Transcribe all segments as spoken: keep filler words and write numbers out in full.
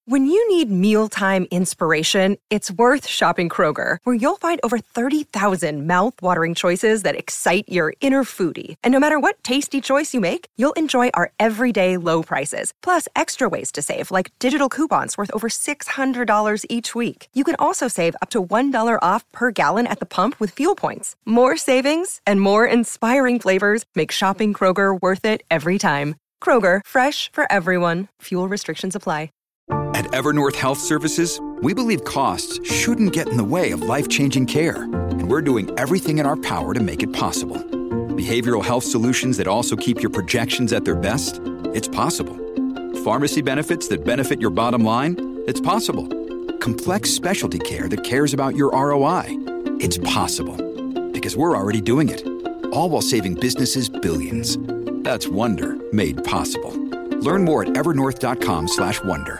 When you need mealtime inspiration, it's worth shopping Kroger, where you'll find over thirty thousand mouth-watering choices that excite your inner foodie. And no matter what tasty choice you make, you'll enjoy our everyday low prices, plus extra ways to save, like digital coupons worth over six hundred dollars each week. You can also save up to one dollar off per gallon at the pump with fuel points. More savings and more inspiring flavors make shopping Kroger worth it every time. Kroger, fresh for everyone. Fuel restrictions apply. At Evernorth Health Services, we believe costs shouldn't get in the way of life-changing care, and we're doing everything in our power to make it possible. Behavioral health solutions that also keep your projections at their best? It's possible. Pharmacy benefits that benefit your bottom line? It's possible. Complex specialty care that cares about your R O I? It's possible. Because we're already doing it. All while saving businesses billions. That's Wonder made possible. Learn more at evernorth.com slash wonder.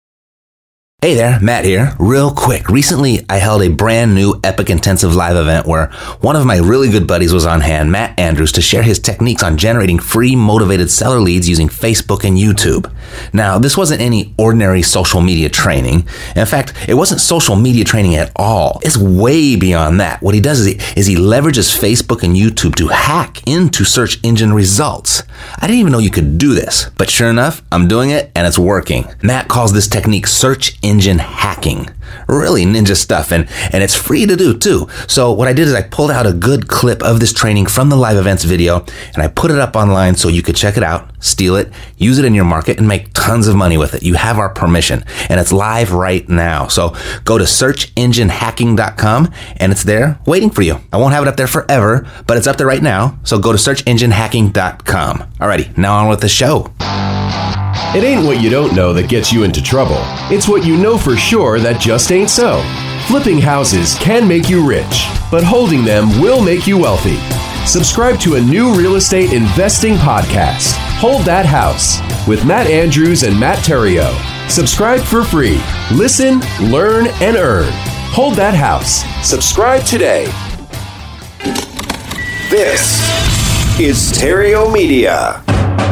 Hey there, Matt here. Real quick, recently I held a brand new Epic Intensive live event where one of my really good buddies was on hand, Matt Andrews, to share his techniques on generating free motivated seller leads using Facebook and YouTube. Now, this wasn't any ordinary social media training. In fact, it wasn't social media training at all. It's way beyond that. What he does is he, is he leverages Facebook and YouTube to hack into search engine results. I didn't even know you could do this, but sure enough, I'm doing it and it's working. Matt calls this technique search engine hacking. Really ninja stuff, and, and it's free to do too. So what I did is I pulled out a good clip of this training from the live events video, and I put it up online so you could check it out, steal it, use it in your market, and make tons of money with it. You have our permission, and it's live right now. So go to search engine hacking dot com, and it's there waiting for you. I won't have it up there forever, but it's up there right now. So go to search engine hacking dot com. Alrighty, now on with the show. It ain't what you don't know that gets you into trouble. It's what you know for sure that just ain't so. Flipping houses can make you rich, but holding them will make you wealthy. Subscribe to a new real estate investing podcast, Hold That House, with Matt Andrews and Matt Theriault. Subscribe for free. Listen, learn, and earn. Hold That House. Subscribe today. This is Theriault Media.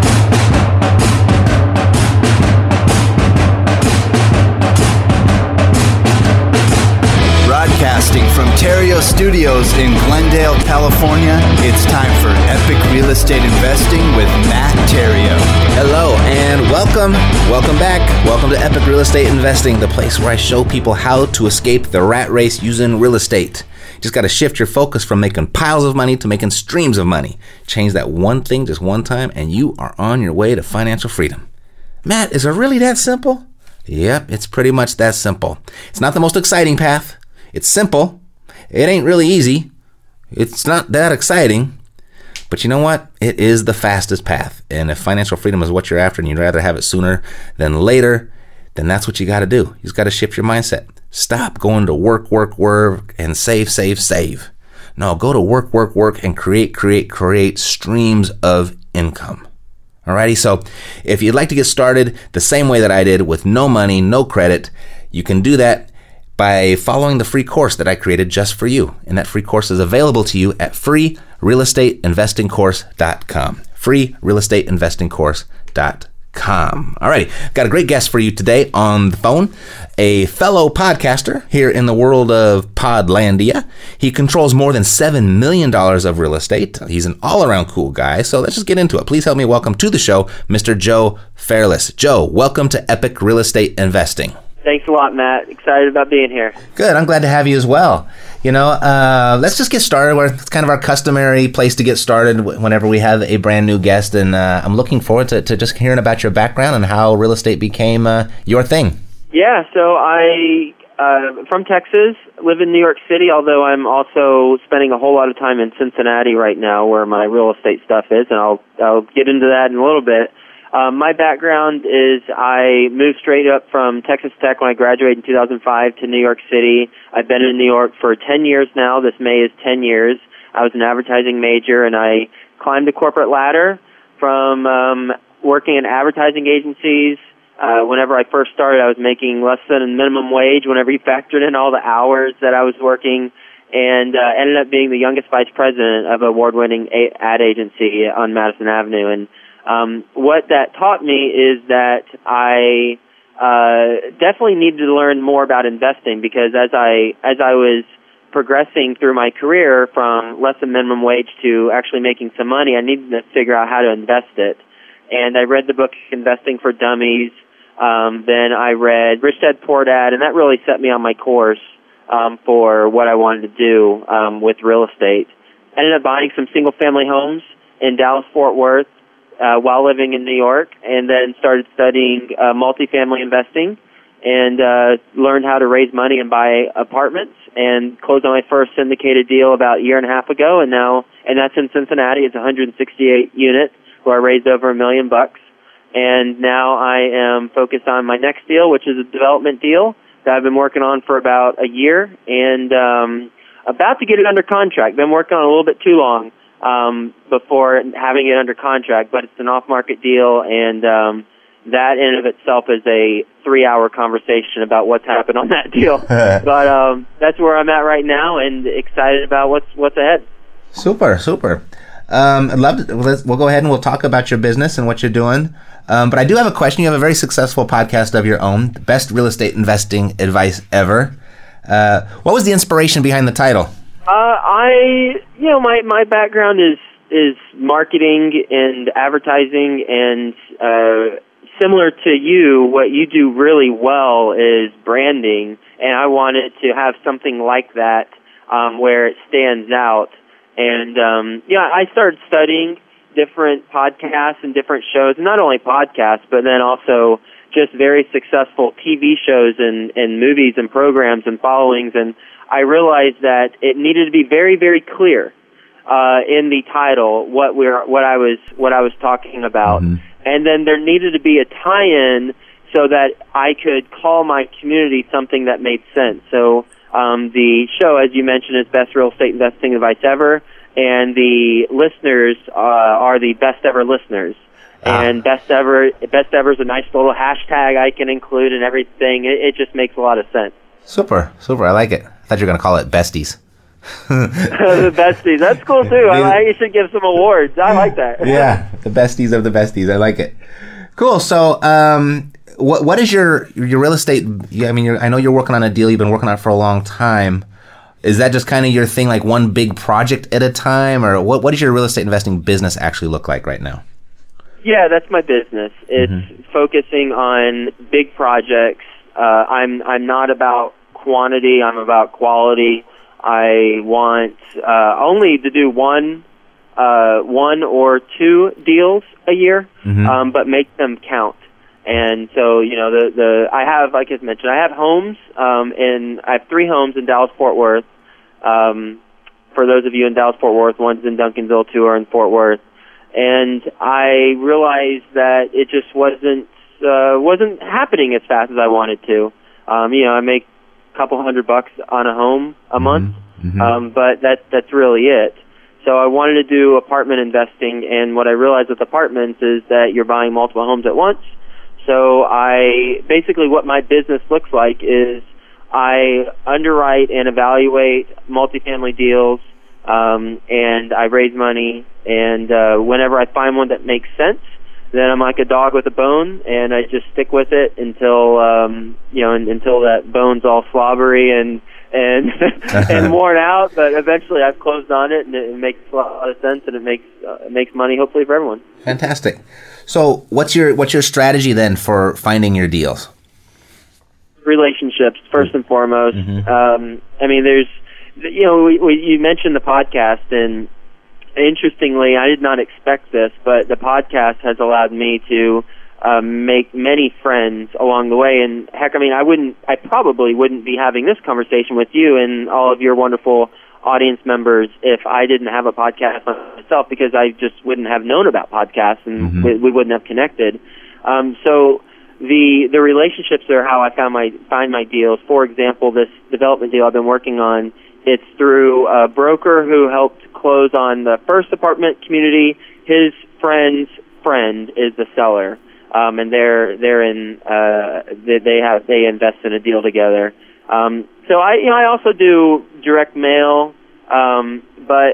Broadcasting from Theriault Studios in Glendale, California, it's time for Epic Real Estate Investing with Matt Theriault. Hello and welcome. Welcome back. Welcome to Epic Real Estate Investing, the place where I show people how to escape the rat race using real estate. You just got to shift your focus from making piles of money to making streams of money. Change that one thing just one time and you are on your way to financial freedom. Matt, is it really that simple? Yep, it's pretty much that simple. It's not the most exciting path. It's simple. It ain't really easy. It's not that exciting. But you know what? It is the fastest path. And if financial freedom is what you're after and you'd rather have it sooner than later, then that's what you got to do. You just got to shift your mindset. Stop going to work, work, work, and save, save, save. No, go to work, work, work, and create, create, create streams of income. Alrighty, so if you'd like to get started the same way that I did with no money, no credit, you can do that by following the free course that I created just for you. And that free course is available to you at free real estate investing course dot com. free real estate investing course dot com. Alrighty, got a great guest for you today on the phone, a fellow podcaster here in the world of Podlandia. He controls more than seven million dollars of real estate. He's an all-around cool guy, so let's just get into it. Please help me welcome to the show, Mister Joe Fairless. Joe, welcome to Epic Real Estate Investing. Thanks a lot, Matt. Excited about being here. Good. I'm glad to have you as well. You know, uh, let's just get started. We're, it's kind of our customary place to get started whenever we have a brand new guest, and uh, I'm looking forward to, to just hearing about your background and how real estate became uh, your thing. Yeah, so I, uh, from Texas, live in New York City, although I'm also spending a whole lot of time in Cincinnati right now where my real estate stuff is, and I'll, I'll get into that in a little bit. Um, my background is I moved straight up from Texas Tech when I graduated in two thousand five to New York City. I've been in New York for ten years now. This May is ten years. I was an advertising major, and I climbed the corporate ladder from um, working in advertising agencies. Uh, whenever I first started, I was making less than a minimum wage whenever you factored in all the hours that I was working, and uh, ended up being the youngest vice president of an award-winning ad agency on Madison Avenue. And Um, what that taught me is that I uh, definitely needed to learn more about investing because as I as I was progressing through my career from less than minimum wage to actually making some money, I needed to figure out how to invest it. And I read the book Investing for Dummies. Um, then I read Rich Dad Poor Dad, and that really set me on my course um, for what I wanted to do um, with real estate. I ended up buying some single-family homes in Dallas-Fort Worth uh, while living in New York, and then started studying uh, multifamily investing and uh, learned how to raise money and buy apartments, and closed on my first syndicated deal about a year and a half ago, and now, and that's in Cincinnati. It's one hundred sixty-eight units where I raised over a million bucks. And now I am focused on my next deal, which is a development deal that I've been working on for about a year, and um, about to get it under contract. Been working on it a little bit too long um, before having it under contract, but it's an off-market deal, and um, that in and of itself is a three-hour conversation about what's happened on that deal. But um, that's where I'm at right now, and excited about what's what's ahead. Super, super. Um, I'd love to, let's, we'll go ahead and we'll talk about your business and what you're doing. Um, but I do have a question. You have a very successful podcast of your own, Best Real Estate Investing Advice Ever. Uh, what was the inspiration behind the title? Uh, I, you know, my, my background is, is marketing and advertising, and uh, similar to you, what you do really well is branding, and I wanted to have something like that um, where it stands out. And, um, yeah, I started studying different podcasts and different shows, and not only podcasts, but then also just very successful T V shows and, and movies and programs and followings. And I realized that it needed to be very, very clear uh, in the title what we're what I was what I was talking about, mm-hmm. and then there needed to be a tie-in so that I could call my community something that made sense. So um, the show, as you mentioned, is Best Real Estate Investing Advice Ever. And the listeners uh, are the best ever listeners. Ah. And best ever, best ever is a nice little hashtag I can include and everything. It, it just makes a lot of sense. Super, super. I like it. I thought you were going to call it Besties. The Besties. That's cool too. I, I should give some awards. I like that. Yeah, the Besties of the Besties. I like it. Cool. So, um, what what is your your real estate? I mean, you're, I know you're working on a deal. You've been working on it for a long time. Is that just kind of your thing, like one big project at a time, or what? What does your real estate investing business actually look like right now? Yeah, that's my business. It's mm-hmm. focusing on big projects. Uh, I'm I'm not about quantity. I'm about quality. I want uh, only to do one, uh, one or two deals a year, mm-hmm. um, but make them count. And so, you know, the, the I have, like I mentioned, I have homes um, in, I have three homes in Dallas-Fort Worth. Um, for those of you in Dallas-Fort Worth, one's in Duncanville, two are in Fort Worth. And I realized that it just wasn't, uh, wasn't happening as fast as I wanted to. Um, you know, I make a couple hundred bucks on a home a mm-hmm. month, mm-hmm. Um, but that, that's really it. So I wanted to do apartment investing, and what I realized with apartments is that you're buying multiple homes at once. So I basically what my business looks like is I underwrite and evaluate multifamily deals, um, and I raise money. And uh, whenever I find one that makes sense, then I'm like a dog with a bone, and I just stick with it until um, you know until that bone's all slobbery and and and worn out. But eventually, I've closed on it, and it makes a lot of sense, and it makes uh, it makes money hopefully for everyone. Fantastic. So what's your what's your strategy then for finding your deals? Relationships, first and foremost. Mm-hmm. Um, I mean, there's, you know, we, we, you mentioned the podcast, and interestingly, I did not expect this, but the podcast has allowed me to um, make many friends along the way. And heck, I mean, I wouldn't, I probably wouldn't be having this conversation with you and all of your wonderful audience members if I didn't have a podcast myself, because I just wouldn't have known about podcasts, and mm-hmm. we, we wouldn't have connected. Um, so the the relationships are how I found my find my deals. For example, this development deal I've been working on, it's through a broker who helped close on the first apartment community. His friend's friend is the seller, um, and they're they're in uh, they, they have they invest in a deal together. Um, so I, you know, I also do direct mail, um, but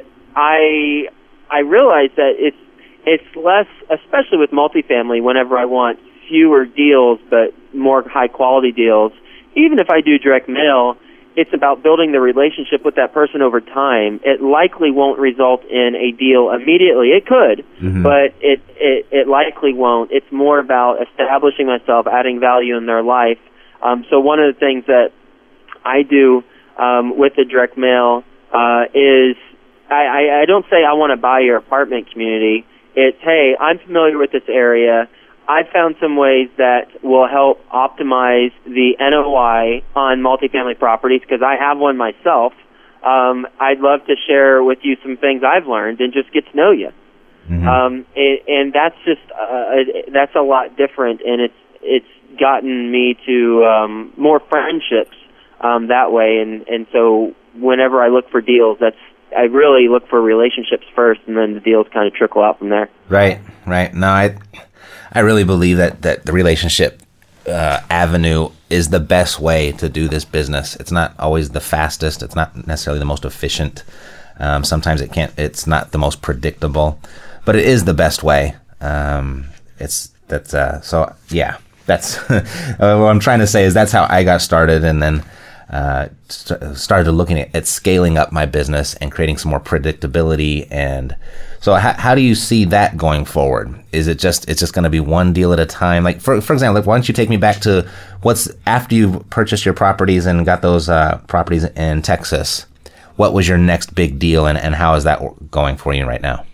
I, I realize that it's, it's less, especially with multifamily, whenever I want fewer deals, but more high-quality deals. Even if I do direct mail, it's about building the relationship with that person over time. It likely won't result in a deal immediately. It could, mm-hmm. but it, it, it likely won't. It's more about establishing myself, adding value in their life. Um, so one of the things that I do um, with the direct mail uh, is I, I, I don't say I want to buy your apartment community. It's, hey, I'm familiar with this area. I found some ways that will help optimize the N O I on multifamily properties because I have one myself. Um, I'd love to share with you some things I've learned and just get to know you. Mm-hmm. Um, and, and that's just uh, that's a lot different, and it's it's gotten me to um, more friendships um, that way. And, and so whenever I look for deals, that's I really look for relationships first, and then the deals kind of trickle out from there. Right, right. No, I. I really believe that, that the relationship uh, avenue is the best way to do this business. It's not always the fastest. It's not necessarily the most efficient. Um, sometimes it can't. It's not the most predictable, but it is the best way. Um, it's that's uh, so yeah. That's uh, what I'm trying to say is that's how I got started, and then uh, st- started looking at, at scaling up my business and creating some more predictability. And so how, how do you see that going forward? Is it just, it's just going to be one deal at a time? Like for, for example, like why don't you take me back to what's after you purchased your properties and got those uh, properties in Texas, what was your next big deal and, and how is that going for you right now?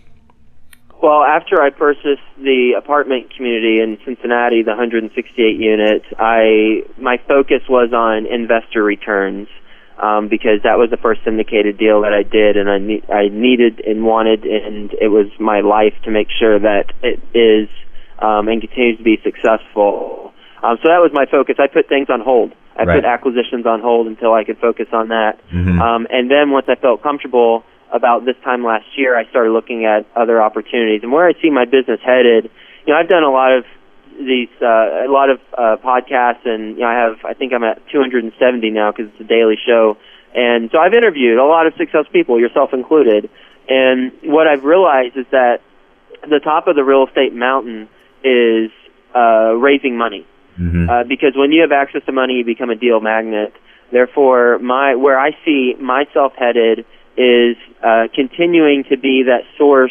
Well, after I purchased the apartment community in Cincinnati, the one hundred sixty-eight unit, I my focus was on investor returns um, because that was the first syndicated deal that I did, and I ne- I needed and wanted, and it was my life to make sure that it is um, and continues to be successful. Um, so that was my focus. I put things on hold. I right. put acquisitions on hold until I could focus on that. Mm-hmm. Um, and then once I felt comfortable, about this time last year, I started looking at other opportunities. And where I see my business headed, you know, I've done a lot of these, uh, a lot of uh, podcasts, and you know, I have, I think I'm at two hundred seventy now because it's a daily show. And so I've interviewed a lot of successful people, yourself included. And what I've realized is that the top of the real estate mountain is uh, raising money. Mm-hmm. Uh, because when you have access to money, you become a deal magnet. Therefore, my where I see myself headed is uh, continuing to be that source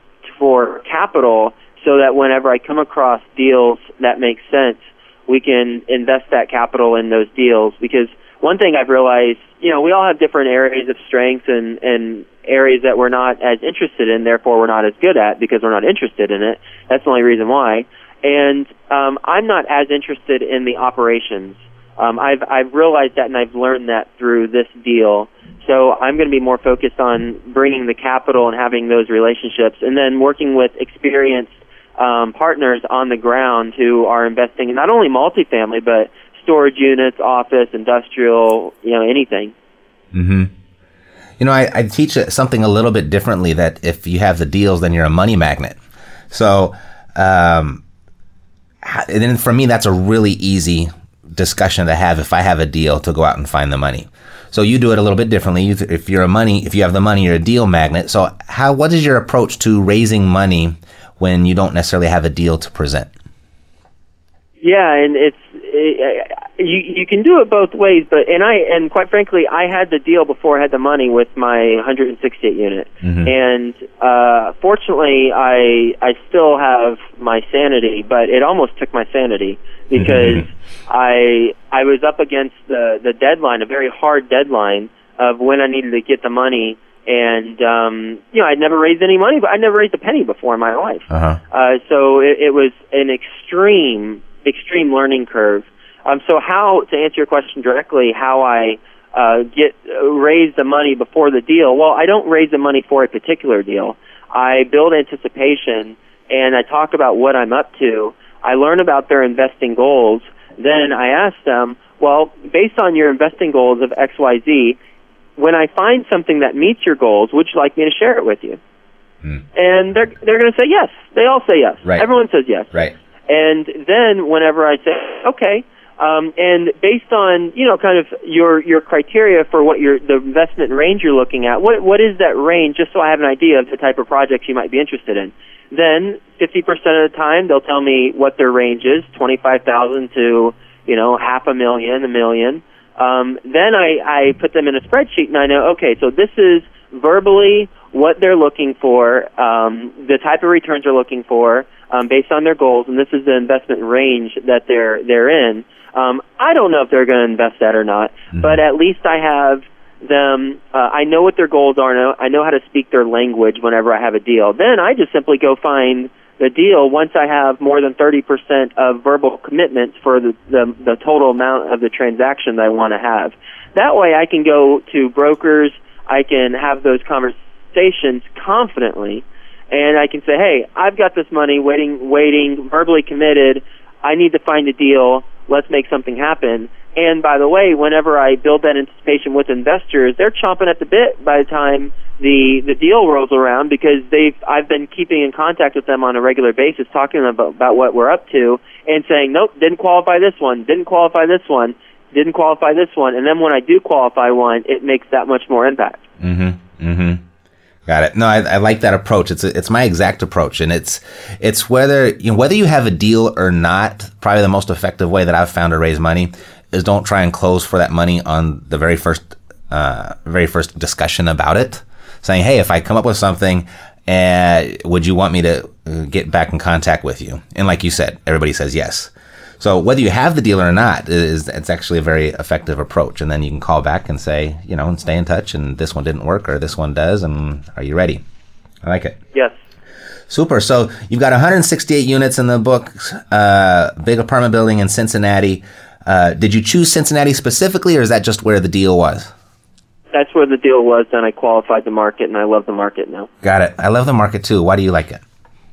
for capital so that whenever I come across deals that make sense, we can invest that capital in those deals. Because one thing I've realized, you know, we all have different areas of strength and, and areas that we're not as interested in, therefore we're not as good at because we're not interested in it. That's the only reason why. And um, I'm not as interested in the operations. Um, I've I've realized that, and I've learned that through this deal. So I'm going to be more focused on bringing the capital and having those relationships, and then working with experienced um, partners on the ground who are investing in not only multifamily, but storage units, office, industrial, you know, anything. Mm-hmm. You know, I, I teach something a little bit differently, that if you have the deals, then you're a money magnet. So, um, and then for me, that's a really easy discussion to have if I have a deal to go out and find the money. So you do it a little bit differently. You, if you're a money, if you have the money, you're a deal magnet. So how, what is your approach to raising money when you don't necessarily have a deal to present? Yeah, and it's it, you you can do it both ways, but and I and quite frankly, I had the deal before I had the money with my one hundred sixty-eight unit, mm-hmm. and uh, fortunately, I I still have my sanity, but it almost took my sanity because I I was up against the the deadline, a very hard deadline of when I needed to get the money. And, um, you know, I'd never raised any money, but I'd never raised a penny before in my life. Uh-huh. Uh, so it, it was an extreme, extreme learning curve. Um, so how, to answer your question directly, how I uh, get uh, raise the money before the deal, well, I don't raise the money for a particular deal. I build anticipation, and I talk about what I'm up to. I learn about their investing goals. Then I ask them, well, based on your investing goals of X Y Z, when I find something that meets your goals, would you like me to share it with you? Mm. And they're they're going to say yes. They all say yes. Right. Everyone says yes. Right. And then whenever I say okay, um, and based on you know kind of your your criteria for what your the investment range you're looking at, what what is that range? Just so I have an idea of the type of projects you might be interested in. then fifty percent of the time they'll tell me what their range is, twenty-five thousand to, you know, half a million, a million. Um, then I, I put them in a spreadsheet and I know, okay, so this is verbally what they're looking for, um, the type of returns they're looking for, um, based on their goals, and this is the investment range that they're, they're in. Um, I don't know if they're going to invest that or not, mm-hmm. but at least I have them, uh, I know what their goals are, and I know how to speak their language whenever I have a deal. Then I just simply go find the deal once I have more than thirty percent of verbal commitments for the, the, the total amount of the transaction that I want to have. That way I can go to brokers, I can have those conversations confidently, and I can say, hey, I've got this money waiting, waiting, verbally committed, I need to find a deal, let's make something happen. And by the way, whenever I build that anticipation with investors, they're chomping at the bit by the time the the deal rolls around, because they've I've been keeping in contact with them on a regular basis, talking to them about, about what we're up to, and saying, nope, didn't qualify this one, didn't qualify this one, didn't qualify this one. And then when I do qualify one, it makes that much more impact. Mm-hmm. Mm-hmm. Got it. No, I, I like that approach. It's a, it's my exact approach, and it's it's whether you know, whether you have a deal or not. Probably the most effective way that I've found to raise money is don't try and close for that money on the very first uh, very first discussion about it. Saying, hey, if I come up with something, uh, would you want me to get back in contact with you? And like you said, everybody says yes. So whether you have the deal or not, is it's actually a very effective approach. And then you can call back and say, you know, and stay in touch. And this one didn't work, or this one does. And are you ready? I like it. Yes. Super. So you've got one hundred sixty-eight units in the book, uh, big apartment building in Cincinnati. Uh, did you choose Cincinnati specifically, or is that just where the deal was? That's where the deal was. Then I qualified the market, and I love the market now. Got it. I love the market too. Why do you like it?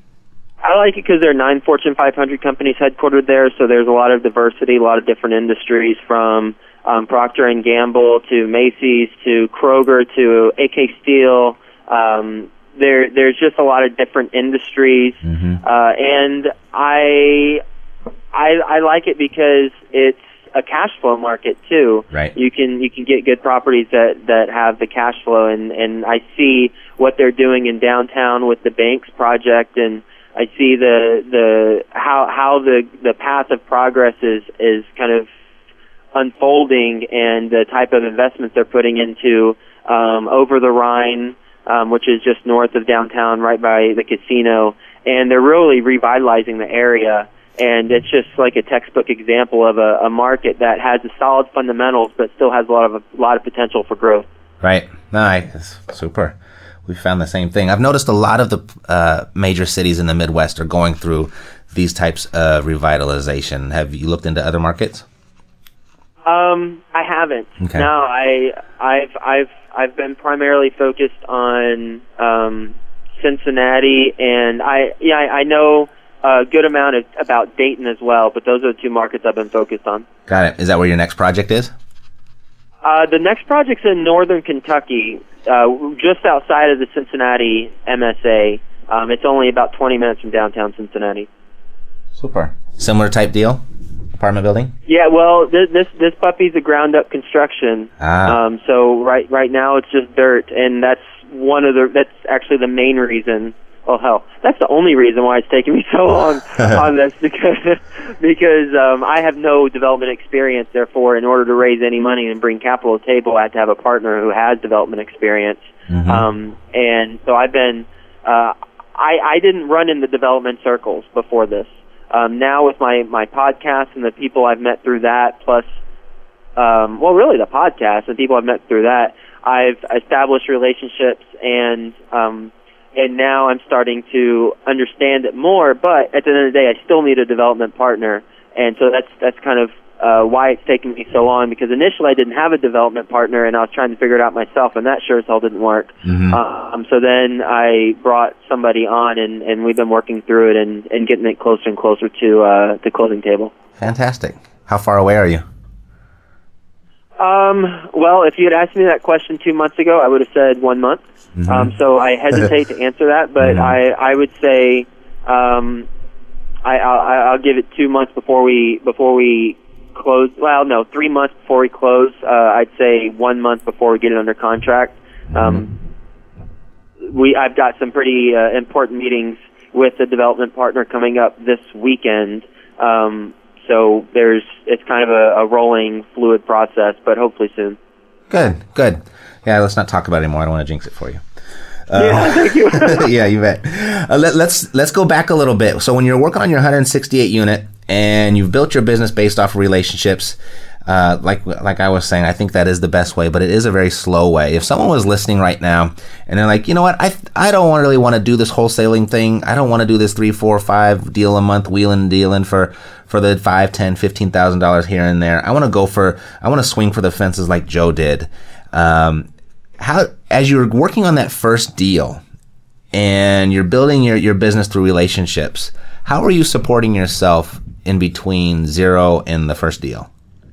I like it because there are nine Fortune five hundred companies headquartered there, so there's a lot of diversity, a lot of different industries, from um, Procter and Gamble to Macy's to Kroger to A K Steel. Um, there, there's just a lot of different industries, mm-hmm. uh, and I, I, I like it because it's a cash flow market too. Right. You can you can get good properties that, that have the cash flow, and, and I see what they're doing in downtown with the Banks project, and I see the the how how the, the path of progress is, is kind of unfolding, and the type of investments they're putting into um, over the Rhine, um, which is just north of downtown, right by the casino, and they're really revitalizing the area. And it's just like a textbook example of a, a market that has a solid fundamentals, but still has a lot of a lot of potential for growth. Right. Nice. Super. We found the same thing. I've noticed a lot of the uh, major cities in the Midwest are going through these types of revitalization. Have you looked into other markets? Um, I haven't. Okay. No, I, I've, I've, I've been primarily focused on um, Cincinnati, and I, yeah, I, I know a good amount of, about Dayton as well. But those are the two markets I've been focused on. Got it. Is that where your next project is? Uh, the next project's in northern Kentucky, uh, just outside of the Cincinnati M S A. Um, it's only about twenty minutes from downtown Cincinnati. Super. Similar type deal? Apartment building? Yeah, well, this this, this puppy's a ground-up construction. Ah. Um, so right right now it's just dirt, and that's one of the that's actually the main reason. Oh hell, that's the only reason why it's taken me so long on this, because because um, I have no development experience. Therefore, in order to raise any money and bring capital to the table, I have to have a partner who has development experience. Mm-hmm. Um, and so I've been uh, I I didn't run in the development circles before this. Um, now with my my podcast and the people I've met through that, plus um, well, really the podcast and people I've met through that, I've established relationships, and um, and now I'm starting to understand it more. But at the end of the day, I still need a development partner, and so that's that's kind of uh, why it's taken me so long. Because initially I didn't have a development partner, and I was trying to figure it out myself, and that sure as hell didn't work. Mm-hmm. Um, so then I brought somebody on, and, and we've been working through it and, and getting it closer and closer to uh, the closing table. Fantastic. How far away are you? Um, well, if you had asked me that question two months ago, I would have said one month. Mm-hmm. Um, so I hesitate to answer that, but mm-hmm. I, I would say um, I, I'll, I'll give it two months before we before we close. Well, no, three months before we close. Uh, I'd say one month before we get it under contract. Mm-hmm. Um, we I've got some pretty uh, important meetings with a development partner coming up this weekend. Um, so there's it's kind of a, a rolling, fluid process, but hopefully soon. Good, good. Yeah, let's not talk about it anymore. I don't want to jinx it for you. Uh, yeah, thank you. yeah, you bet. Uh, let, let's let's go back a little bit. So when you're working on your one hundred sixty-eight unit and you've built your business based off of relationships, uh, like like I was saying, I think that is the best way, but it is a very slow way. If someone was listening right now and they're like, you know what, I I don't really want to do this wholesaling thing. I don't want to do this three, four, five deal a month, wheeling and dealing for for the five, ten, fifteen thousand dollars here and there. I want to go for I want to swing for the fences like Joe did. Um, How, as you're working on that first deal and you're building your, your business through relationships, how are you supporting yourself in between zero and the first deal?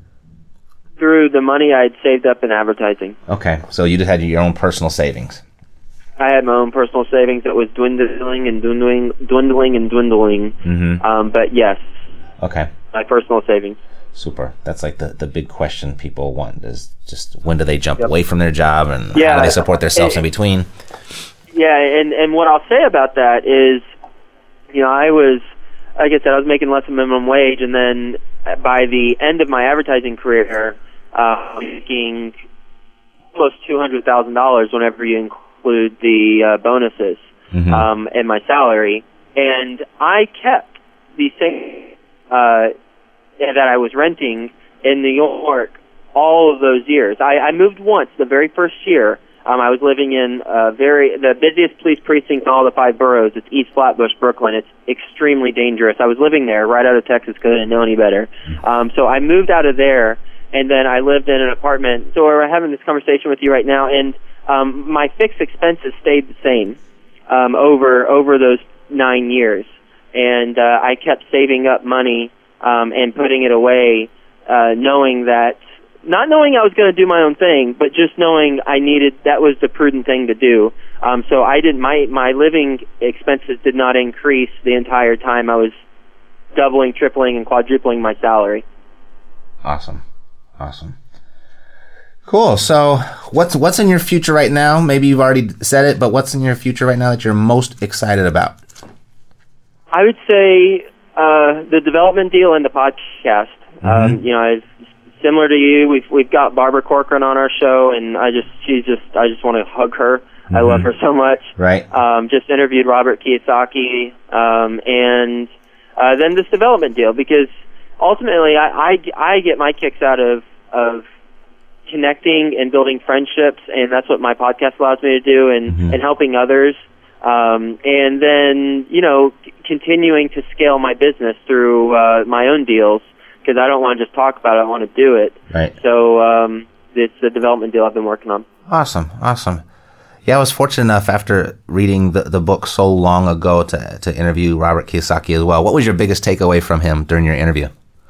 Through the money I had saved up in advertising. Okay, so you just had your own personal savings. I had my own personal savings that was dwindling and dwindling, dwindling and dwindling. Mm-hmm. Um, but yes. Okay. My personal savings. Super. That's like the, the big question people want is just when do they jump yep. away from their job and yeah, how do they support themselves in between? Yeah, and, and what I'll say about that is, you know, I was, like I said, I was making less than minimum wage, and then by the end of my advertising career, uh, making close to two hundred thousand dollars whenever you include the uh, bonuses mm-hmm. um, and my salary. And I kept the same... Uh, that I was renting in New York all of those years. I, I moved once the very first year. Um, I was living in uh, very the busiest police precinct in all the five boroughs. It's East Flatbush, Brooklyn. It's extremely dangerous. I was living there right out of Texas because I didn't know any better. Um, so I moved out of there, and then I lived in an apartment. So we're having this conversation with you right now, and um, my fixed expenses stayed the same um, over over those nine years. And uh, I kept saving up money Um, and putting it away, uh, knowing that, not knowing I was going to do my own thing, but just knowing I needed, that was the prudent thing to do. Um, so I didn't, my, my living expenses did not increase the entire time I was doubling, tripling, and quadrupling my salary. Awesome. Awesome. Cool. So what's, what's in your future right now? Maybe you've already said it, but what's in your future right now that you're most excited about? I would say, Uh, the development deal and the podcast. Mm-hmm. Um, you know, I've, similar to you, we've we've got Barbara Corcoran on our show, and I just she's just I just want to hug her. Mm-hmm. I love her so much. Right. Um, just interviewed Robert Kiyosaki, um, and uh, then this development deal, because ultimately I, I I get my kicks out of of connecting and building friendships, and that's what my podcast allows me to do, and mm-hmm. and helping others. Um, and then, you know, c- continuing to scale my business through uh, my own deals, because I don't want to just talk about it, I want to do it. Right. So um, it's the development deal I've been working on. Awesome, awesome. Yeah, I was fortunate enough after reading the, the book so long ago to, to interview Robert Kiyosaki as well. What was your biggest takeaway from him during your interview?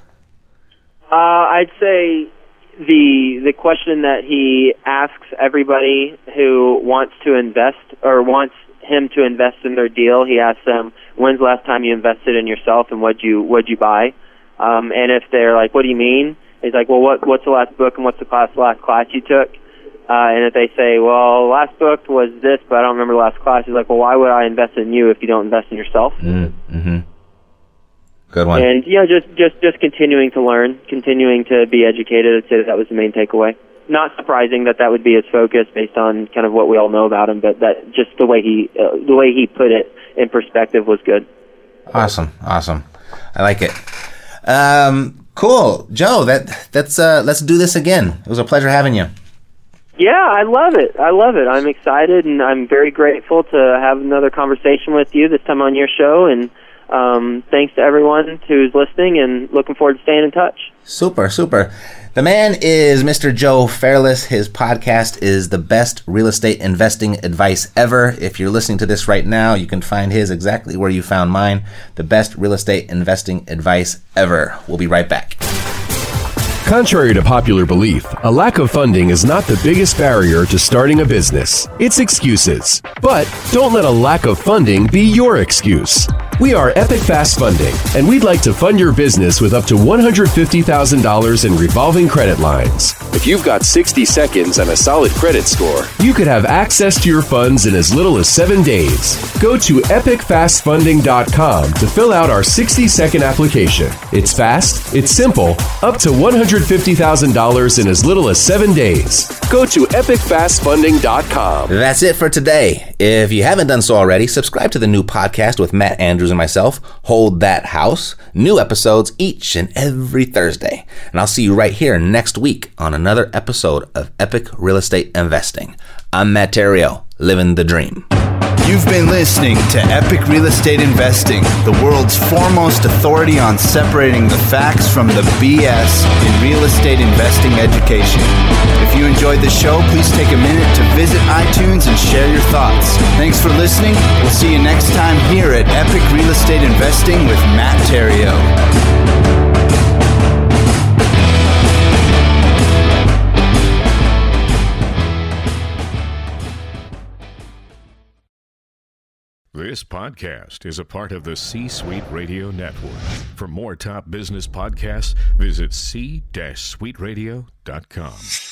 Uh, I'd say the the question that he asks everybody who wants to invest or wants him to invest in their deal, he asks them, when's the last time you invested in yourself and what'd you what'd you buy? Um, and if they're like, what do you mean? He's like, well, what what's the last book and what's the class last class you took? Uh, and if they say, well, last book was this, but I don't remember the last class, he's like, well, why would I invest in you if you don't invest in yourself? Mm-hmm. Good one. And, you know, just, just, just continuing to learn, continuing to be educated, I'd say that, that was the main takeaway. Not surprising that that would be his focus based on kind of what we all know about him, but that just the way he uh, the way he put it in perspective was good. Awesome, awesome. I like it. Um, cool, Joe. That that's uh, let's do this again. It was a pleasure having you. Yeah, I love it. I love it. I'm excited, and I'm very grateful to have another conversation with you this time on your show. And um, thanks to everyone who's listening, and looking forward to staying in touch. Super, super. The man is Mister Joe Fairless. His podcast is The Best Real Estate Investing Advice Ever. If you're listening to this right now, you can find his exactly where you found mine, The Best Real Estate Investing Advice Ever. We'll be right back. Contrary to popular belief, a lack of funding is not the biggest barrier to starting a business. It's excuses. But don't let a lack of funding be your excuse. We are Epic Fast Funding, and we'd like to fund your business with up to one hundred fifty thousand dollars in revolving credit lines. If you've got sixty seconds and a solid credit score, you could have access to your funds in as little as seven days. Go to epic fast funding dot com to fill out our sixty second application. It's fast, it's simple, up to one hundred fifty thousand dollars in as little as seven days. Go to epic fast funding dot com. That's it for today. If you haven't done so already, subscribe to the new podcast with Matt Andrews and myself, Hold That House. New episodes each and every Thursday. And I'll see you right here next week on another episode of Epic Real Estate Investing. I'm Matt Theriault, living the dream. You've been listening to Epic Real Estate Investing, the world's foremost authority on separating the facts from the B S in real estate investing education. If you enjoyed the show, please take a minute to visit iTunes and share your thoughts. Thanks for listening. We'll see you next time here at Epic Real Estate Investing with Matt Theriault. This podcast is a part of the C-Suite Radio Network. For more top business podcasts, visit c suite radio dot com.